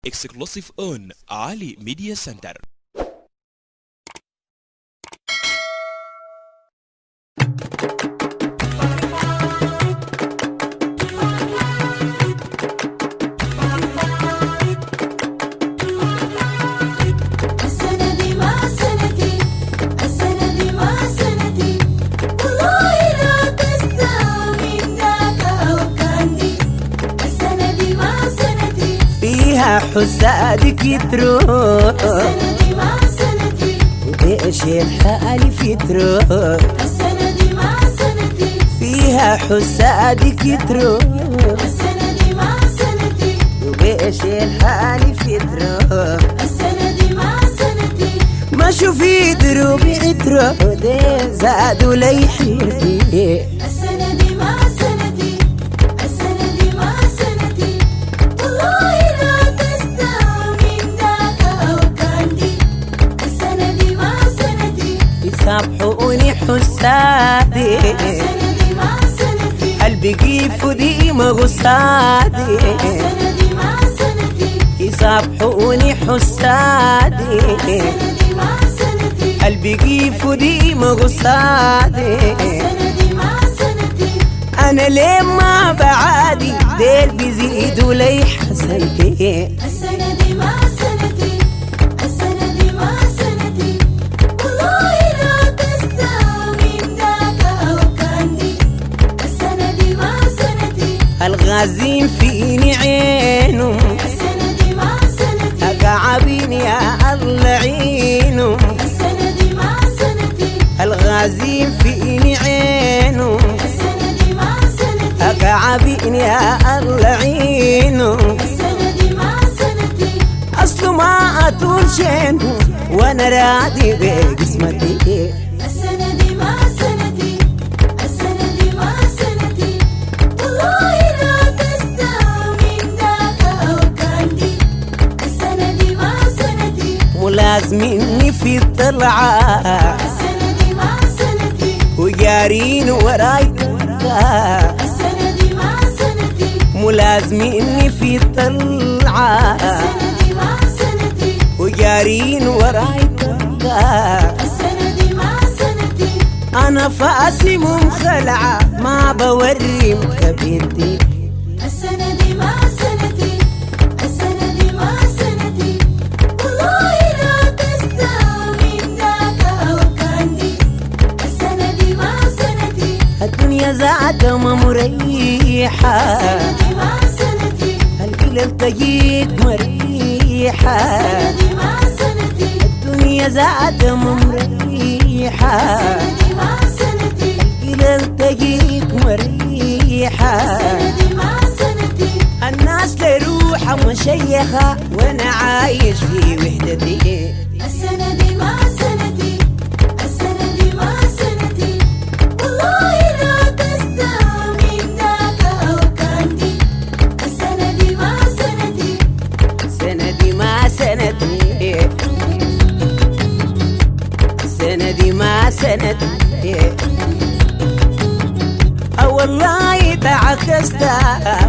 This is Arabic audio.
exclusive on Ali Media Center. حسادك يتروح السنة دي مع سنتي وليش الحالي في تروح السنة دي مع سنتي فيها حسادك يتروح السنة دي مع سنتي وليش الحالي في تروح السنة دي مع سنتي ما شوفي دروبي يتروح دي زادوا لي حيرتي السنة دي مع سنتي السنة دي مع سنتي والله لا تستوي من ذاك أو كاندي السنة دي مع سنتي يسامحوني حسادي السنة دي مع سنتي قلبي كيف ودي مغصادي السنة دي مع سنتي يسامحوني حسادي السنة دي مع سنتي قلبي كيف ودي مغصادي السنة دي مع سنتي انا ليه ما بعادي ديل بيزيدوا لي حسنتي السنة دي مع سنتي السنة دي مع سنتي والله لا تستوي من ذاك أو كاندي السنة دي مع سنتي الغازين فيني عينهم السنة دي مع سنتي أقعبين يا الله عينهم السنة دي مع سنتي الغازين فيني عينهم السنة دي مع سنتي أقعبين يا الله عينهم السنة دي مع سنتي أصله ما أطول شينهم وأنا راضي بقسمتي السنة دي مع سنتي السنة دي مع سنتي والله لا تستوي من ذاك أو كاندي السنة دي مع سنتي ملازميني في الطلعة السنة دي مع سنتي وجارين وراي السنة دي مع سنتي ملازميني في الطلعة السنة دي مع سنتي وجارين وراي السنة دي مع سنتي أنا فاسي مخلعة ما بوري مكبرتي السنة دي مع سنتي السنة دي مع سنتي والله لا تستوي من ذاك أو كاندي السنة دي مع سنتي الدنيا زعقة ما مريحة السنة دي مع سنتي القلب تجيك مريحة السنة دي مع سنتي الدنيا زعقة ما مريحة السنة دي مع سنتي القلب تجيك مريحة السنة دي مع سنتي الناس لروحها مشيخة وانا عايش في وحدتي السنة دي مع سنتي السنة دي مع سنتي والله لا تستوي من ذاك أو كاندي السنة دي مع سنتي السنة دي مع سنتي السنة دي مع سنتي والله تعكست